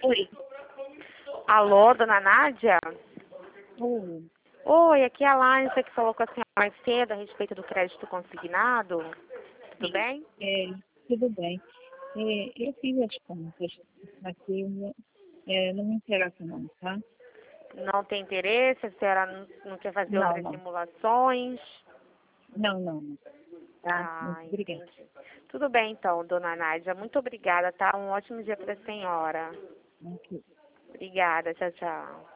Oi. Alô, dona Nádia? Oi. Oi, aqui é a Laís, que falou com a senhora mais cedo a respeito do crédito consignado. Tudo Sim. bem? Tudo bem. Eu fiz as contas aqui, não me interessa não, tá? Não tem interesse? A senhora não quer fazer Não, outras não. simulações? Não, não, não. Tá? Ah, Muito obrigada. entendi. Tudo bem, então, dona Nádia. Muito obrigada, tá? Um ótimo dia para a senhora. Ok. Obrigada. Tchau, tchau.